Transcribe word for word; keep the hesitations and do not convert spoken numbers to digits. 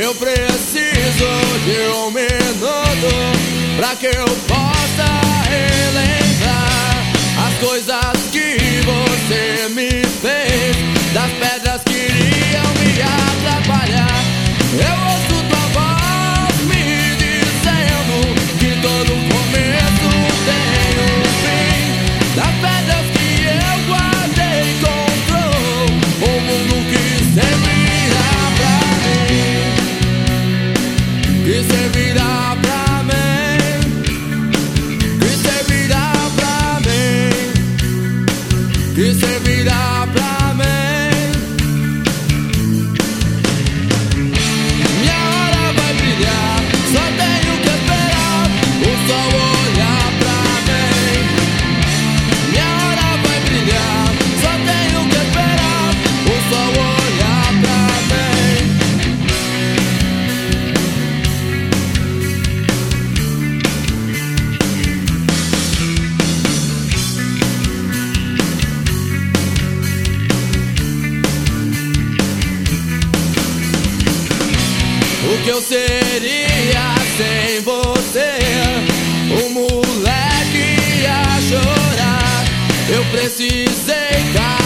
Eu preciso de um minuto pra que eu possa relembrar as coisas que você me fez, das pedras que iriam me atrapalhar. Eu ouço tua voz me dizendo que todo começo tem um fim, das pedras que eu guardei encontrou o mundo que servirá pra mim, que servirá pra mim, que servirá pra mim, que servirá pra mim. O que eu seria sem você? Um moleque a chorar. Eu precisei cair.